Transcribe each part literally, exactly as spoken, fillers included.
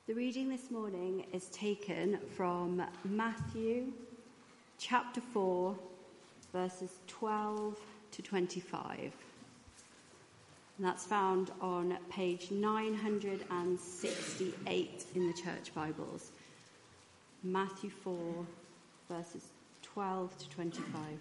The reading this morning is taken from Matthew chapter four, verses twelve to twenty-five. And that's found on page nine hundred sixty-eight in the Church Bibles. Matthew four, verses twelve to twenty-five.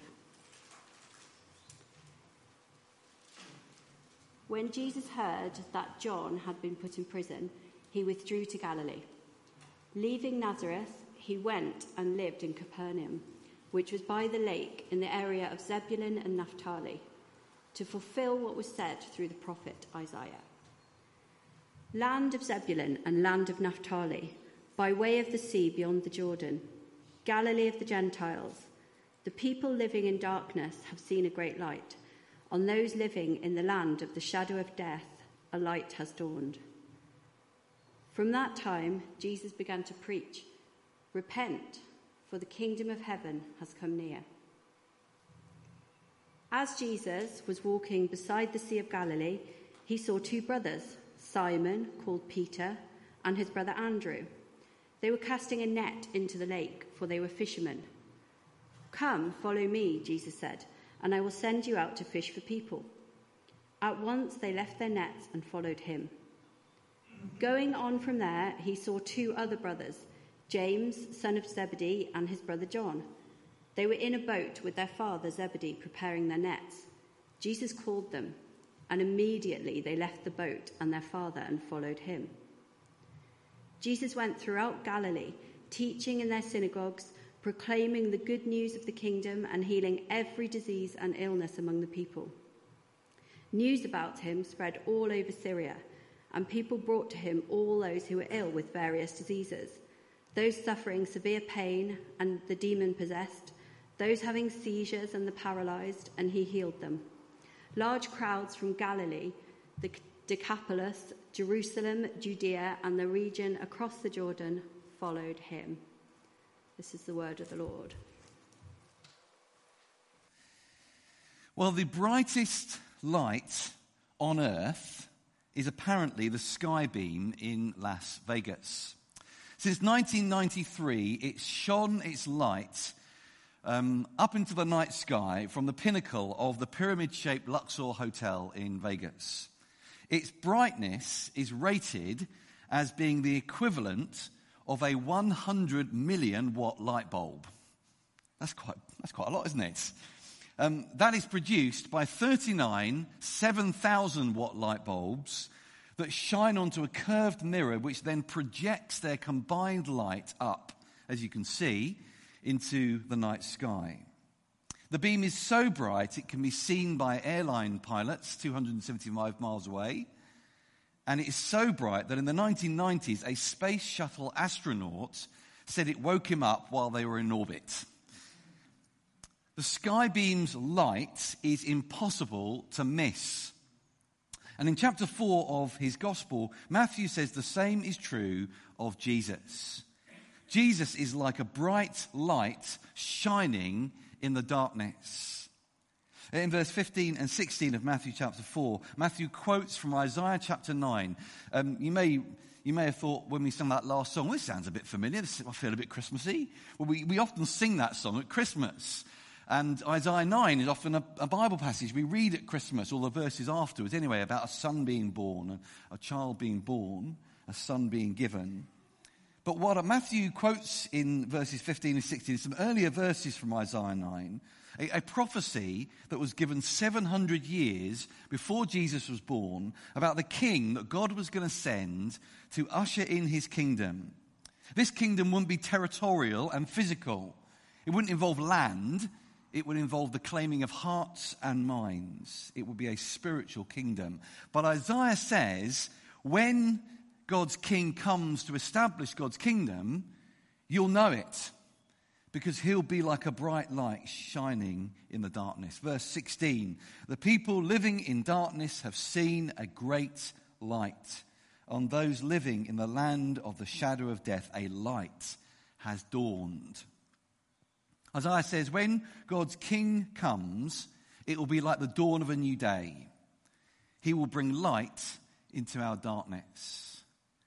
When Jesus heard that John had been put in prison, he withdrew to Galilee. Leaving Nazareth, he went and lived in Capernaum, which was by the lake in the area of Zebulun and Naphtali, to fulfill what was said through the prophet Isaiah. Land of Zebulun and land of Naphtali, by way of the sea beyond the Jordan, Galilee of the Gentiles, the people living in darkness have seen a great light. On those living in the land of the shadow of death, a light has dawned. From that time, Jesus began to preach, "Repent, for the kingdom of heaven has come near." As Jesus was walking beside the Sea of Galilee, he saw two brothers, Simon, called Peter, and his brother Andrew. They were casting a net into the lake, for they were fishermen. "Come, follow me," Jesus said, "and I will send you out to fish for people." At once they left their nets and followed him. Going on from there, he saw two other brothers, James, son of Zebedee, and his brother John. They were in a boat with their father Zebedee, preparing their nets. Jesus called them, and immediately they left the boat and their father and followed him. Jesus went throughout Galilee, teaching in their synagogues, proclaiming the good news of the kingdom and healing every disease and illness among the people. News about him spread all over Syria, and people brought to him all those who were ill with various diseases, those suffering severe pain and the demon-possessed, those having seizures and the paralyzed, and he healed them. Large crowds from Galilee, the Decapolis, Jerusalem, Judea, and the region across the Jordan followed him. This is the word of the Lord. Well, the brightest light on earth is apparently the sky beam in Las Vegas. Since nineteen ninety-three, it's shone its light um, up into the night sky from the pinnacle of the pyramid-shaped Luxor Hotel in Vegas. Its brightness is rated as being the equivalent of a one hundred million watt light bulb. That's quite, that's quite a lot, isn't it? Um, that is produced by thirty-nine seven thousand watt light bulbs that shine onto a curved mirror which then projects their combined light up, as you can see, into the night sky. The beam is so bright it can be seen by airline pilots two hundred seventy-five miles away, and it is so bright that in the nineteen nineties a space shuttle astronaut said it woke him up while they were in orbit. The sky beam's light is impossible to miss. And in chapter four of his gospel, Matthew says the same is true of Jesus. Jesus is like a bright light shining in the darkness. In verse fifteen and sixteen of Matthew chapter four, Matthew quotes from Isaiah chapter nine. Um, you may you may have thought when we sang that last song, this sounds a bit familiar, this, I feel a bit Christmassy. Well, we, we often sing that song at Christmas. And Isaiah nine is often a, a Bible passage we read at Christmas, all the verses afterwards anyway, about a son being born, a, a child being born, a son being given. But what Matthew quotes in verses fifteen and sixteen is some earlier verses from Isaiah nine, a, a prophecy that was given seven hundred years before Jesus was born about the king that God was going to send to usher in his kingdom. This kingdom wouldn't be territorial and physical. It wouldn't involve land. It would involve the claiming of hearts and minds. It would be a spiritual kingdom. But Isaiah says, when God's king comes to establish God's kingdom, you'll know it, because he'll be like a bright light shining in the darkness. Verse sixteen, the people living in darkness have seen a great light. On those living in the land of the shadow of death, a light has dawned. Isaiah says, when God's king comes, it will be like the dawn of a new day. He will bring light into our darkness.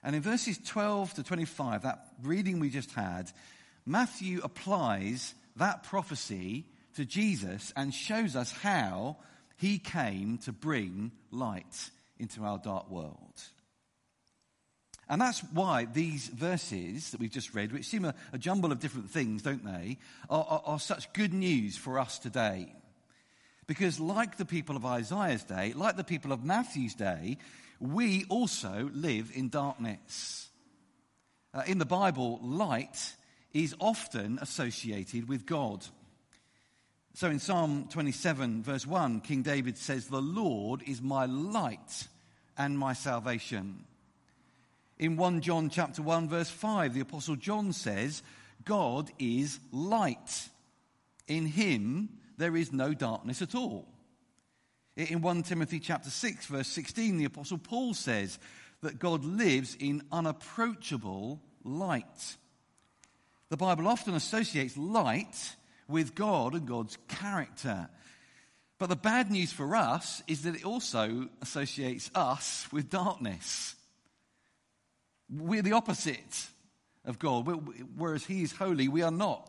And in verses twelve to twenty-five, that reading we just had, Matthew applies that prophecy to Jesus and shows us how he came to bring light into our dark world. And that's why these verses that we've just read, which seem a, a jumble of different things, don't they, are, are, are such good news for us today. Because like the people of Isaiah's day, like the people of Matthew's day, we also live in darkness. Uh, in the Bible, light is often associated with God. So in Psalm twenty-seven, verse one, King David says, "The Lord is my light and my salvation." In First John chapter one, verse five, the Apostle John says, "God is light. In him there is no darkness at all." In First Timothy chapter six, verse sixteen, the Apostle Paul says that God lives in unapproachable light. The Bible often associates light with God and God's character. But the bad news for us is that it also associates us with darkness. We're the opposite of God. Whereas he is holy, we are not.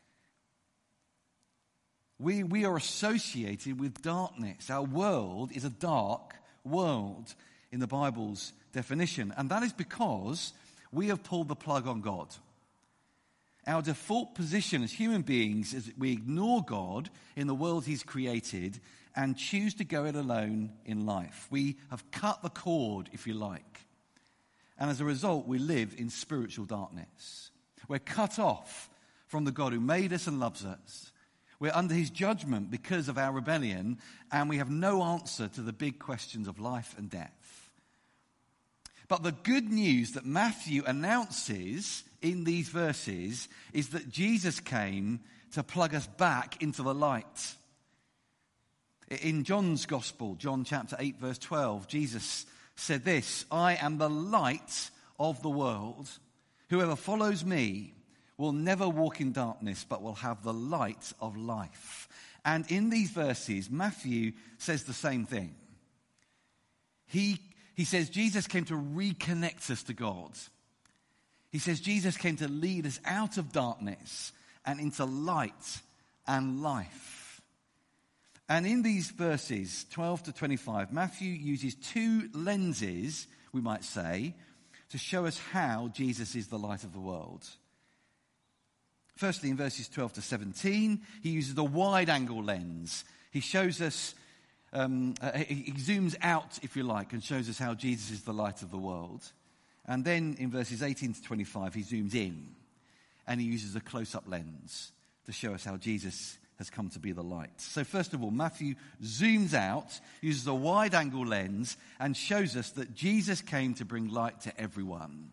We, we are associated with darkness. Our world is a dark world in the Bible's definition. And that is because we have pulled the plug on God. Our default position as human beings is that we ignore God in the world he's created and choose to go it alone in life. We have cut the cord, if you like. And as a result, we live in spiritual darkness. We're cut off from the God who made us and loves us. We're under his judgment because of our rebellion, and we have no answer to the big questions of life and death. But the good news that Matthew announces in these verses is that Jesus came to plug us back into the light. In John's Gospel, John chapter eight, verse twelve, Jesus said this, "I am the light of the world. Whoever follows me will never walk in darkness, but will have the light of life." And in these verses, Matthew says the same thing. He, he says Jesus came to reconnect us to God. He says Jesus came to lead us out of darkness and into light and life. And in these verses, twelve to twenty-five, Matthew uses two lenses, we might say, to show us how Jesus is the light of the world. Firstly, in verses twelve to seventeen, he uses a wide-angle lens. He shows us, um, uh, he zooms out, if you like, and shows us how Jesus is the light of the world. And then in verses eighteen to twenty-five, he zooms in, and he uses a close-up lens to show us how Jesus has come to be the light. So first of all, Matthew zooms out, uses a wide-angle lens, and shows us that Jesus came to bring light to everyone.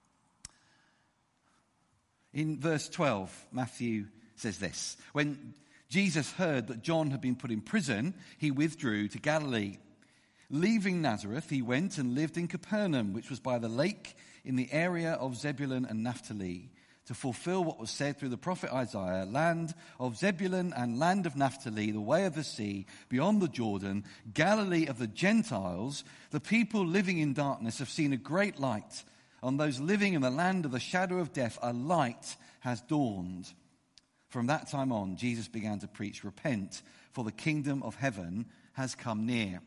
In verse twelve, Matthew says this, "When Jesus heard that John had been put in prison, he withdrew to Galilee. Leaving Nazareth, he went and lived in Capernaum, which was by the lake in the area of Zebulun and Naphtali, to fulfill what was said through the prophet Isaiah, land of Zebulun and land of Naphtali, the way of the sea, beyond the Jordan, Galilee of the Gentiles. The people living in darkness have seen a great light. On those living in the land of the shadow of death, a light has dawned." From that time on, Jesus began to preach, "Repent, for the kingdom of heaven has come near."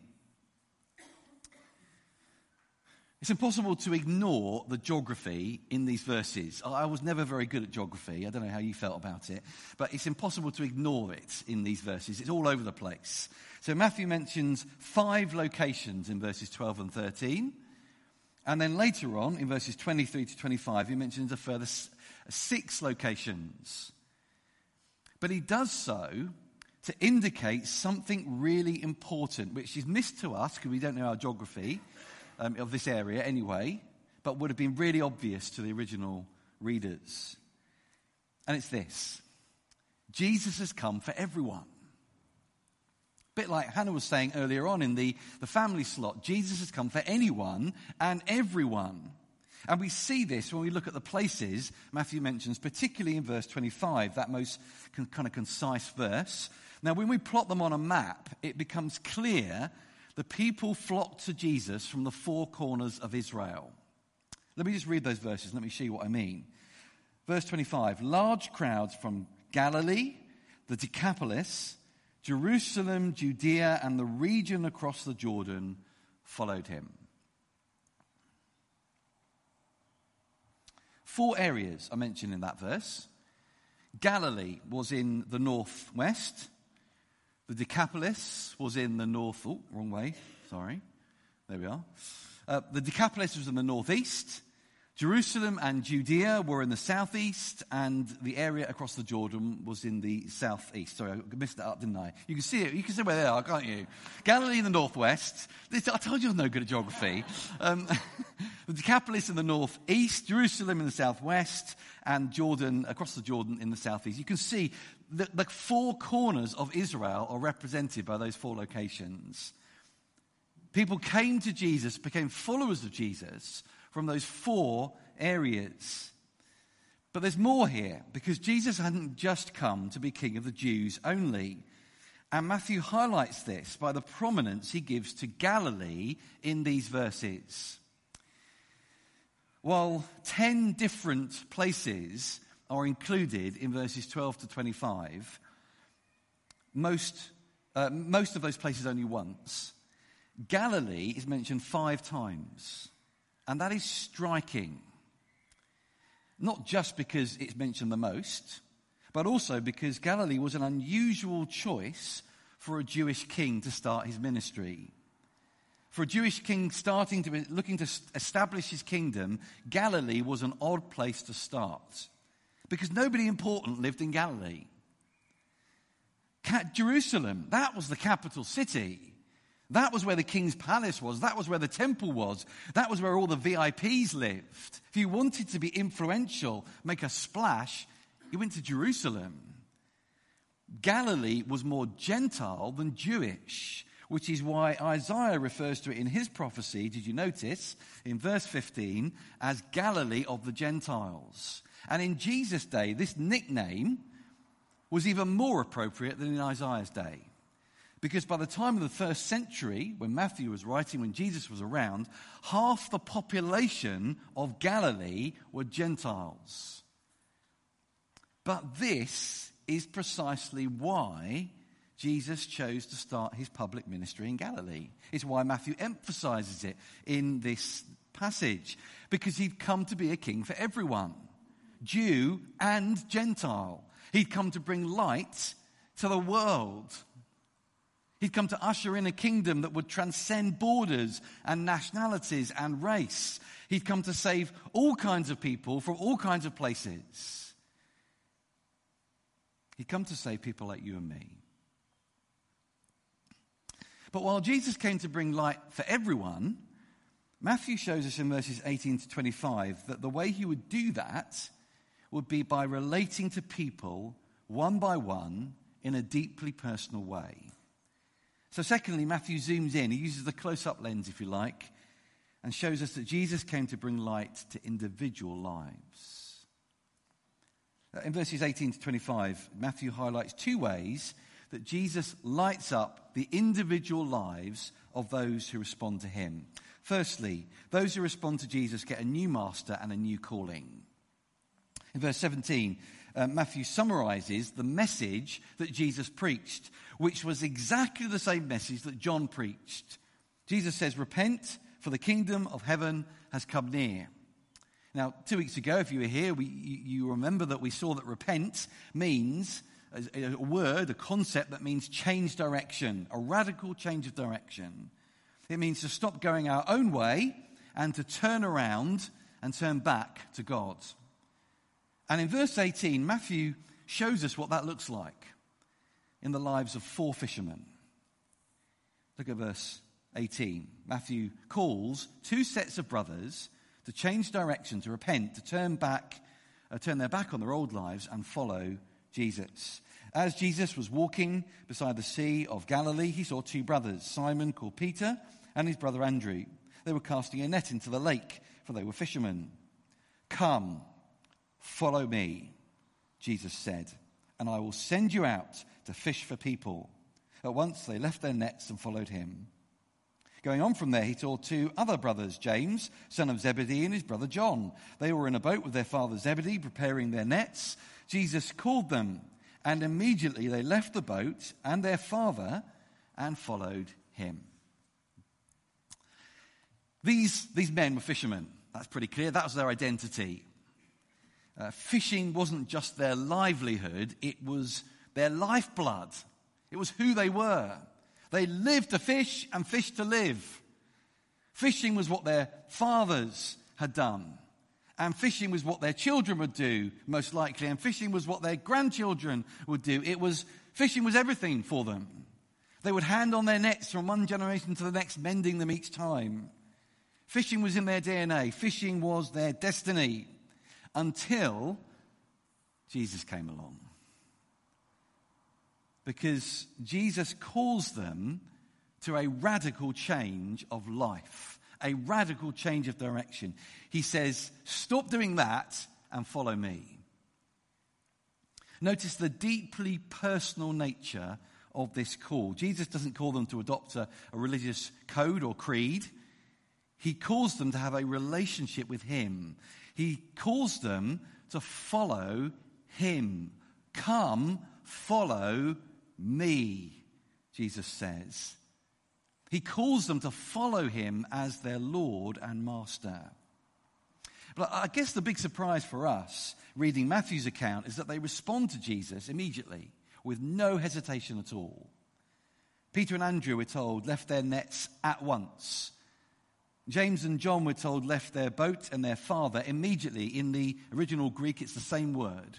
It's impossible to ignore the geography in these verses. I was never very good at geography. I don't know how you felt about it. But it's impossible to ignore it in these verses. It's all over the place. So Matthew mentions five locations in verses twelve and thirteen. And then later on, in verses twenty-three to twenty-five, he mentions a further six locations. But he does so to indicate something really important, which is missed to us because we don't know our geography um, of this area anyway, but would have been really obvious to the original readers. And it's this: Jesus has come for everyone. A bit like Hannah was saying earlier on in the, the family slot, Jesus has come for anyone and everyone. And we see this when we look at the places Matthew mentions, particularly in verse twenty-five, that most con- kind of concise verse. Now, when we plot them on a map, it becomes clear the people flocked to Jesus from the four corners of Israel. Let me just read those verses. Let me show you what I mean. Verse twenty-five, large crowds from Galilee, the Decapolis, Jerusalem, Judea, and the region across the Jordan followed him. Four areas are mentioned in that verse. Galilee was in the northwest. The Decapolis was in the north... Oh, wrong way. Sorry. There we are. Uh, the Decapolis was in the northeast. Jerusalem and Judea were in the southeast, and the area across the Jordan was in the southeast. Sorry, I missed that up, didn't I? You can see it. You can see where they are, can't you? Galilee in the northwest. This, I told you I was no good at geography. Um, the Decapolis in the northeast, Jerusalem in the southwest, and Jordan across the Jordan in the southeast. You can see that the four corners of Israel are represented by those four locations. People came to Jesus, became followers of Jesus from those four areas. But there's more here, because Jesus hadn't just come to be king of the Jews only. And Matthew highlights this by the prominence he gives to Galilee in these verses. While ten different places are included in verses twelve to twenty-five, most, uh, most of those places only once. Galilee is mentioned five times. And that is striking. Not just because it's mentioned the most, but also because Galilee was an unusual choice for a Jewish king to start his ministry. For a Jewish king starting to be, looking to establish his kingdom, Galilee was an odd place to start. Because nobody important lived in Galilee. Jerusalem, that was the capital city. That was where the king's palace was. That was where the temple was. That was where all the V I Ps lived. If you wanted to be influential, make a splash, you went to Jerusalem. Galilee was more Gentile than Jewish, which is why Isaiah refers to it in his prophecy, did you notice, in verse fifteen, as Galilee of the Gentiles. And in Jesus' day, this nickname was even more appropriate than in Isaiah's day. Because by the time of the first century, when Matthew was writing, when Jesus was around, half the population of Galilee were Gentiles. But this is precisely why Jesus chose to start his public ministry in Galilee. It's why Matthew emphasizes it in this passage. Because he'd come to be a king for everyone, Jew and Gentile. He'd come to bring light to the world. He'd come to usher in a kingdom that would transcend borders and nationalities and race. He'd come to save all kinds of people from all kinds of places. He'd come to save people like you and me. But while Jesus came to bring light for everyone, Matthew shows us in verses eighteen to twenty-five that the way he would do that would be by relating to people one by one in a deeply personal way. So secondly, Matthew zooms in. He uses the close-up lens, if you like, and shows us that Jesus came to bring light to individual lives. In verses eighteen to twenty-five, Matthew highlights two ways that Jesus lights up the individual lives of those who respond to him. Firstly, those who respond to Jesus get a new master and a new calling. In verse seventeen, uh, Matthew summarizes the message that Jesus preached, which was exactly the same message that John preached. Jesus says, "Repent, for the kingdom of heaven has come near." Now, two weeks ago, if you were here, we, you, you remember that we saw that repent means a, a word, a concept that means change direction, a radical change of direction. It means to stop going our own way and to turn around and turn back to God. And in verse eighteen, Matthew shows us what that looks like in the lives of four fishermen. Look at verse eighteen. Matthew calls two sets of brothers to change direction, to repent, to turn back, uh, turn their back on their old lives and follow Jesus. As Jesus was walking beside the Sea of Galilee, he saw two brothers, Simon called Peter and his brother Andrew. They were casting a net into the lake, for they were fishermen. "Come, follow me," Jesus said, "and I will send you out to fish for people." At once they left their nets and followed him. Going on from there, he saw two other brothers, James, son of Zebedee, and his brother John. They were in a boat with their father Zebedee, preparing their nets. Jesus called them, and immediately they left the boat and their father and followed him. These, these men were fishermen. That's pretty clear. That was their identity. Uh, fishing wasn't just their livelihood, it was their lifeblood. It was who they were. They lived to fish and fished to live. Fishing was what their fathers had done. And fishing was what their children would do, most likely. And fishing was what their grandchildren would do. It was, fishing was everything for them. They would hand on their nets from one generation to the next, mending them each time. Fishing was in their D N A. Fishing was their destiny. Until Jesus came along. Because Jesus calls them to a radical change of life, a radical change of direction. He says, stop doing that and follow me. Notice the deeply personal nature of this call. Jesus doesn't call them to adopt a, a religious code or creed. He calls them to have a relationship with him. He calls them to follow him. Come, follow me, Jesus says. He calls them to follow him as their Lord and Master. But I guess the big surprise for us, reading Matthew's account, is that they respond to Jesus immediately, with no hesitation at all. Peter and Andrew, we're told, left their nets at once. James and John, we're told, left their boat and their father immediately. In the original Greek, it's the same word.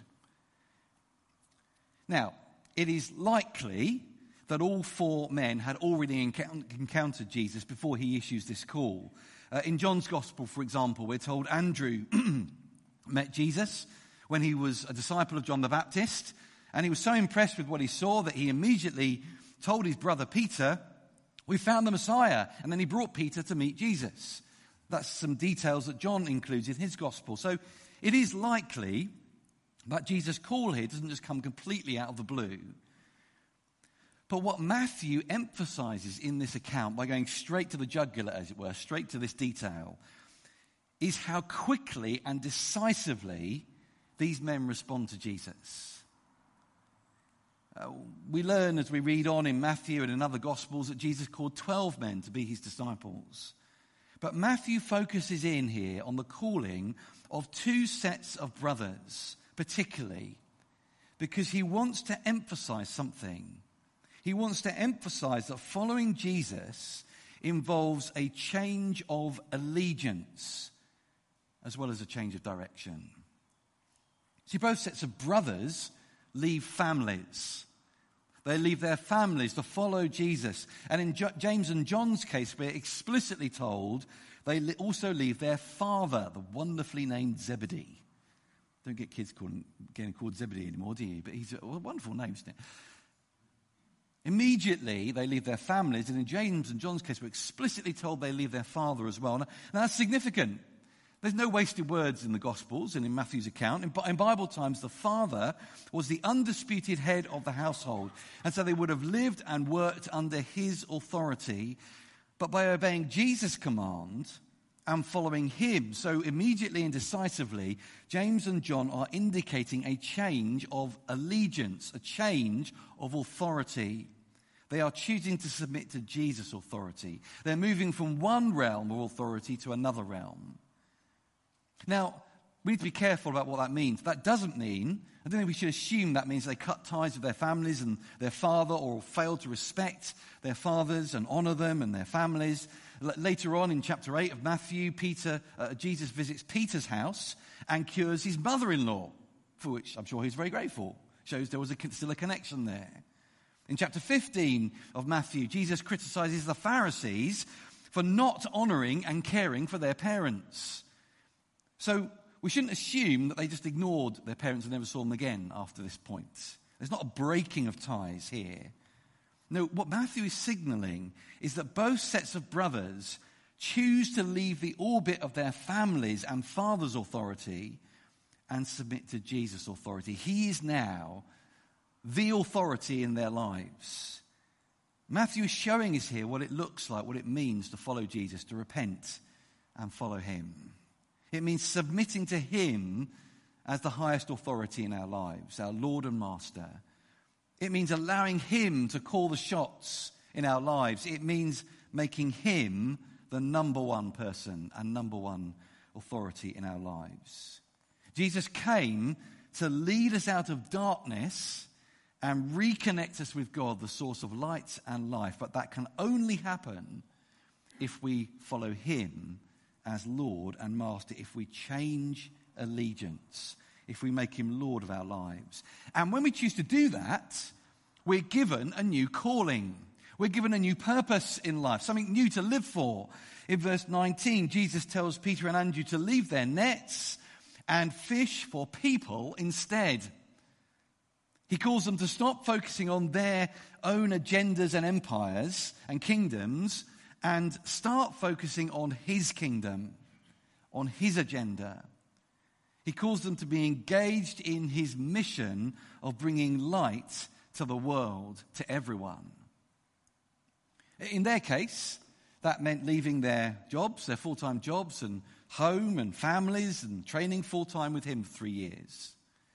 Now, it is likely that all four men had already encountered Jesus before he issues this call. Uh, in John's Gospel, for example, we're told Andrew met Jesus when he was a disciple of John the Baptist, and he was so impressed with what he saw that he immediately told his brother Peter, "We found the Messiah," and then he brought Peter to meet Jesus. That's some details that John includes in his Gospel. So it is likely that Jesus' call here doesn't just come completely out of the blue. But what Matthew emphasizes in this account, by going straight to the jugular, as it were, straight to this detail, is how quickly and decisively these men respond to Jesus. Uh, we learn as we read on in Matthew and in other Gospels that Jesus called twelve men to be his disciples. But Matthew focuses in here on the calling of two sets of brothers, particularly, because he wants to emphasize something. He wants to emphasize that following Jesus involves a change of allegiance as well as a change of direction. See, both sets of brothers leave families. They leave their families to follow Jesus. And in jo- James and John's case, we're explicitly told they li- also leave their father, the wonderfully named Zebedee. Don't get kids called, getting called Zebedee anymore, do you? But he's a, a wonderful name, isn't it? Immediately, they leave their families, and in James and John's case, we're explicitly told they leave their father as well. Now, now that's significant. There's no wasted words in the Gospels and in Matthew's account. In, in Bible times, the father was the undisputed head of the household, and so they would have lived and worked under his authority. But by obeying Jesus' command and following him so immediately and decisively, James and John are indicating a change of allegiance, a change of authority. They are choosing to submit to Jesus' authority. They're moving from one realm of authority to another realm. Now, we need to be careful about what that means. That doesn't mean, I don't think we should assume that means they cut ties with their families and their father, or fail to respect their fathers and honor them and their families. L- later on in chapter eight of Matthew, Peter, uh, Jesus visits Peter's house and cures his mother-in-law, for which I'm sure he's very grateful. Shows there was a, still a connection there. In chapter fifteen of Matthew, Jesus criticizes the Pharisees for not honoring and caring for their parents. So we shouldn't assume that they just ignored their parents and never saw them again after this point. There's not a breaking of ties here. No, what Matthew is signaling is that both sets of brothers choose to leave the orbit of their families and father's authority and submit to Jesus' authority. He is now the authority in their lives. Matthew is showing us here what it looks like, what it means to follow Jesus, to repent and follow him. It means submitting to him as the highest authority in our lives, our Lord and Master. It means allowing him to call the shots in our lives. It means making him the number one person and number one authority in our lives. Jesus came to lead us out of darkness and reconnect us with God, the source of light and life. But that can only happen if we follow him as Lord and Master, if we change allegiance, if we make him Lord of our lives. And when we choose to do that, we're given a new calling. We're given a new purpose in life, something new to live for. In verse nineteen, Jesus tells Peter and Andrew to leave their nets and fish for people instead. He calls them to stop focusing on their own agendas and empires and kingdoms and start focusing on his kingdom, on his agenda. He calls them to be engaged in his mission of bringing light to the world, to everyone. In their case, that meant leaving their jobs, their full-time jobs and home and families and training full-time with him for three years.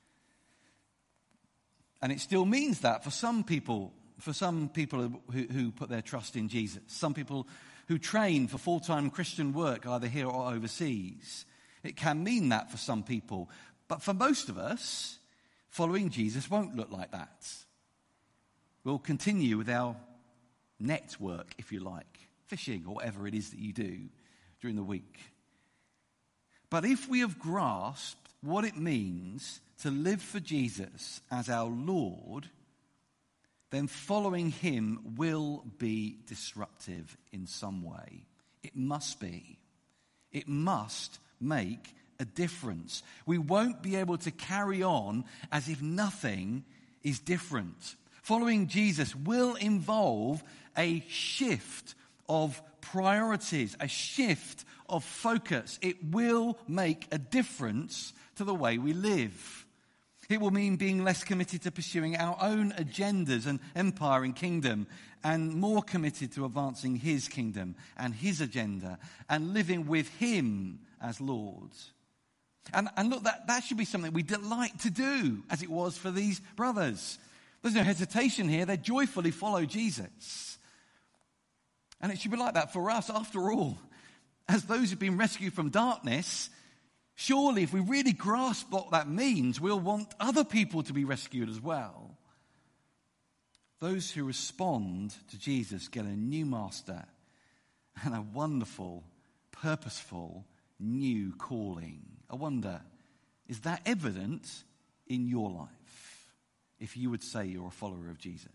And it still means that for some people, for some people who, who put their trust in Jesus, some people who train for full-time Christian work either here or overseas, it can mean that for some people. But for most of us, following Jesus won't look like that. We'll continue with our network, if you like, fishing or whatever it is that you do during the week. But if we have grasped what it means to live for Jesus as our Lord, then following him will be disruptive in some way. It must be. It must make a difference. We won't be able to carry on as if nothing is different. Following Jesus will involve a shift of priorities, a shift of focus. It will make a difference to the way we live. It will mean being less committed to pursuing our own agendas and empire and kingdom, and more committed to advancing his kingdom and his agenda and living with him as Lord. And, and look, that, that should be something we delight to do, as it was for these brothers. There's no hesitation here. They joyfully follow Jesus. And it should be like that for us. After all, as those who've been rescued from darkness, surely if we really grasp what that means, we'll want other people to be rescued as well. Those who respond to Jesus get a new master and a wonderful, purposeful, new calling. I wonder, is that evident in your life? If you would say you're a follower of Jesus.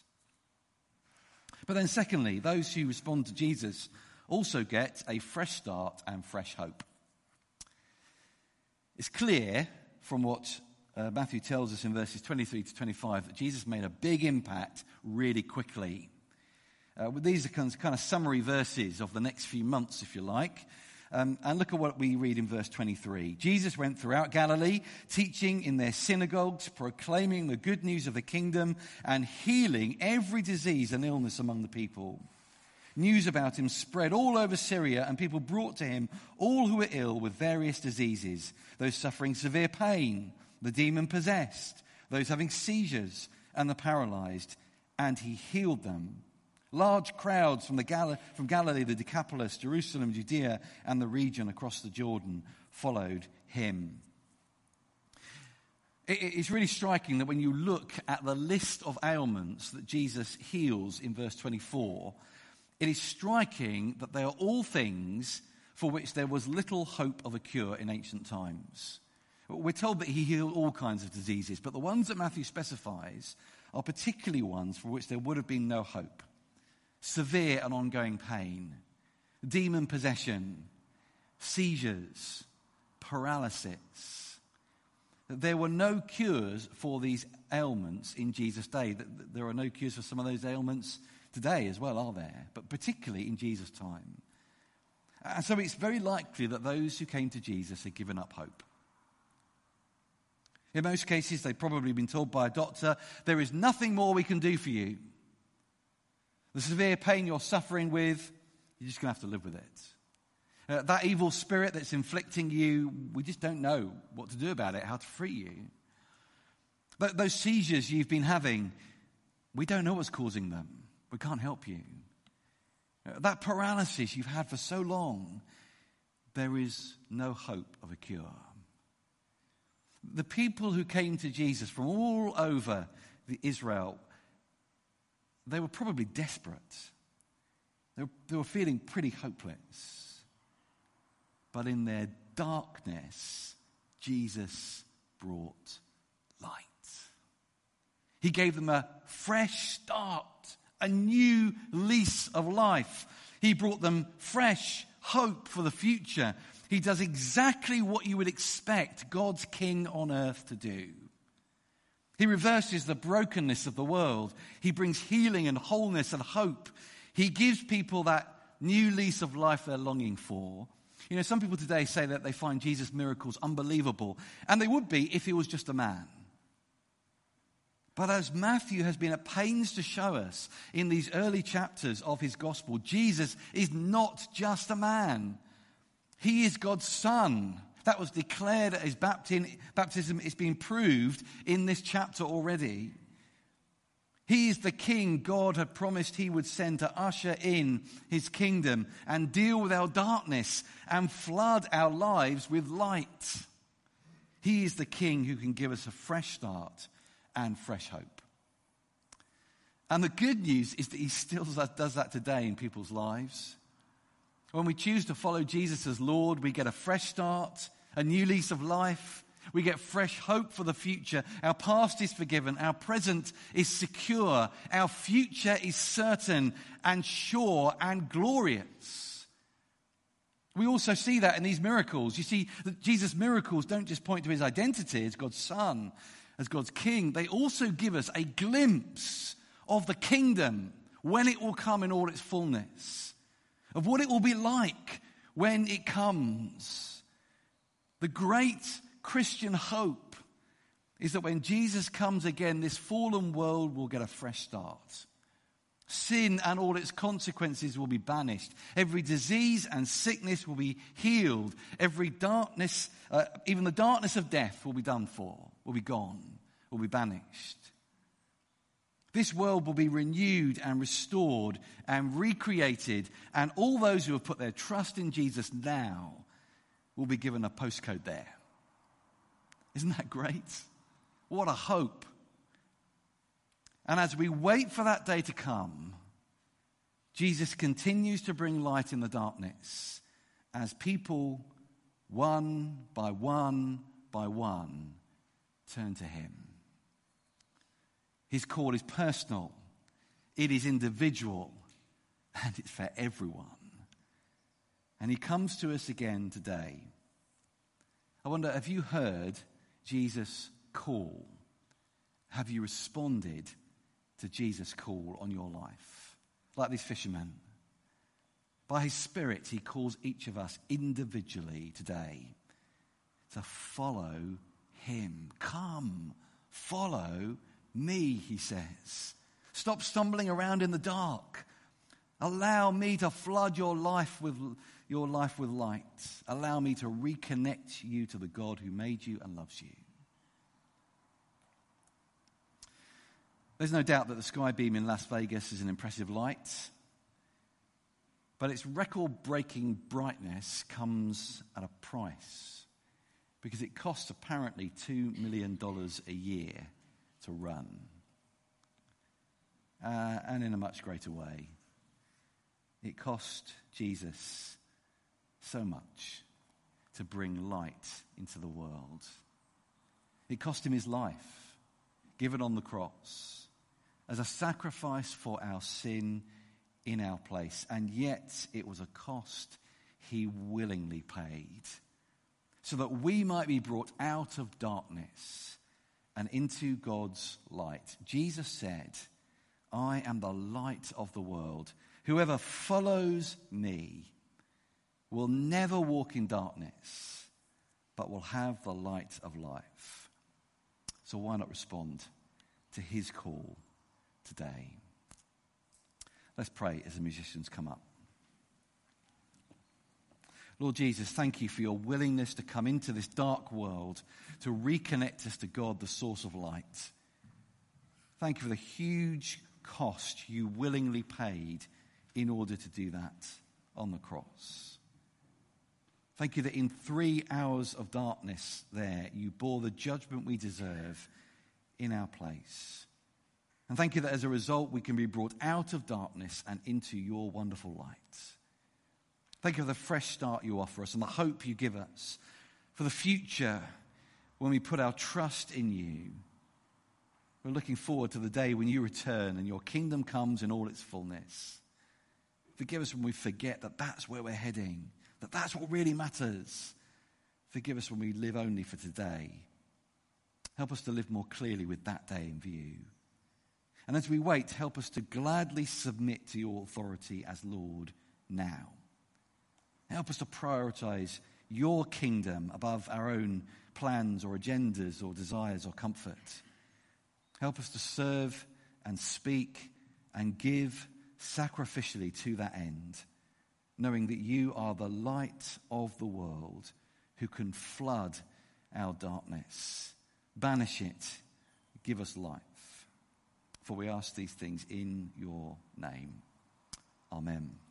But then secondly, those who respond to Jesus also get a fresh start and fresh hope. It's clear from what uh, Matthew tells us in verses twenty-three to twenty-five that Jesus made a big impact really quickly. Uh, these are kind of, kind of summary verses of the next few months, if you like. Um, and look at what we read in verse twenty-three. Jesus went throughout Galilee, teaching in their synagogues, proclaiming the good news of the kingdom, and healing every disease and illness among the people. News about him spread all over Syria, and people brought to him all who were ill with various diseases, those suffering severe pain, the demon-possessed, those having seizures, and the paralyzed, and he healed them. Large crowds from, the Gal- from Galilee, the Decapolis, Jerusalem, Judea, and the region across the Jordan followed him. It- it's really striking that when you look at the list of ailments that Jesus heals in verse twenty-four, it is striking that they are all things for which there was little hope of a cure in ancient times. We're told that he healed all kinds of diseases, but the ones that Matthew specifies are particularly ones for which there would have been no hope. Severe and ongoing pain, demon possession, seizures, paralysis. There were no cures for these ailments in Jesus' day. There are no cures for some of those ailments today as well, are there? But particularly in Jesus' time. And so it's very likely that those who came to Jesus had given up hope. In most cases, they'd probably been told by a doctor, there is nothing more we can do for you. The severe pain you're suffering with, you're just going to have to live with it. Uh, that evil spirit that's inflicting you, we just don't know what to do about it, how to free you. But those seizures you've been having, we don't know what's causing them. We can't help you. Uh, that paralysis you've had for so long, there is no hope of a cure. The people who came to Jesus from all over the Israel, they were probably desperate. They were, they were feeling pretty hopeless. But in their darkness, Jesus brought light. He gave them a fresh start, a new lease of life. He brought them fresh hope for the future. He does exactly what you would expect God's King on earth to do. He reverses the brokenness of the world. He brings healing and wholeness and hope. He gives people that new lease of life they're longing for. You know, some people today say that they find Jesus' miracles unbelievable, and they would be if he was just a man. But as Matthew has been at pains to show us in these early chapters of his gospel, Jesus is not just a man. He is God's Son. That was declared at his baptism. It's been proved in this chapter already. He is the King God had promised he would send to usher in his kingdom and deal with our darkness and flood our lives with light. He is the King who can give us a fresh start and fresh hope. And the good news is that he still does that today in people's lives. When we choose to follow Jesus as Lord, we get a fresh start, a new lease of life. We get fresh hope for the future. Our past is forgiven. Our present is secure. Our future is certain and sure and glorious. We also see that in these miracles. You see that Jesus' miracles don't just point to his identity as God's Son, as God's King. They also give us a glimpse of the kingdom when it will come in all its fullness, of what it will be like when it comes. The great Christian hope is that when Jesus comes again, this fallen world will get a fresh start. Sin and all its consequences will be banished. Every disease and sickness will be healed. Every darkness, uh, even the darkness of death will be done for, will be gone, will be banished. This world will be renewed and restored and recreated, and all those who have put their trust in Jesus now will be given a postcode there. Isn't that great? What a hope. And as we wait for that day to come, Jesus continues to bring light in the darkness as people, one by one by one, turn to him. His call is personal, it is individual, and it's for everyone. And he comes to us again today. I wonder, have you heard Jesus' call? Have you responded to Jesus' call on your life? Like these fishermen. By his Spirit, he calls each of us individually today to follow him. Come, follow me, he says. Stop stumbling around in the dark. Allow me to flood your life with your life with light. Allow me to reconnect you to the God who made you and loves you. There's no doubt that the sky beam in Las Vegas is an impressive light, but its record-breaking brightness comes at a price because it costs apparently two million dollars a year to run, uh, and in a much greater way. It cost Jesus so much to bring light into the world. It cost him his life, given on the cross, as a sacrifice for our sin in our place. And yet it was a cost he willingly paid, so that we might be brought out of darkness and into God's light. Jesus said, I am the light of the world. Whoever follows me will never walk in darkness, but will have the light of life. So why not respond to his call today? Let's pray as the musicians come up. Lord Jesus, thank you for your willingness to come into this dark world to reconnect us to God, the source of light. Thank you for the huge cost you willingly paid in order to do that on the cross. Thank you that in three hours of darkness there, you bore the judgment we deserve in our place. And thank you that as a result, we can be brought out of darkness and into your wonderful light. Thank you for the fresh start you offer us and the hope you give us for the future when we put our trust in you. We're looking forward to the day when you return and your kingdom comes in all its fullness. Forgive us when we forget that that's where we're heading, that that's what really matters. Forgive us when we live only for today. Help us to live more clearly with that day in view. And as we wait, help us to gladly submit to your authority as Lord now. Help us to prioritize your kingdom above our own plans or agendas or desires or comfort. Help us to serve and speak and give sacrificially to that end, knowing that you are the light of the world who can flood our darkness, banish it, give us life. For we ask these things in your name. Amen.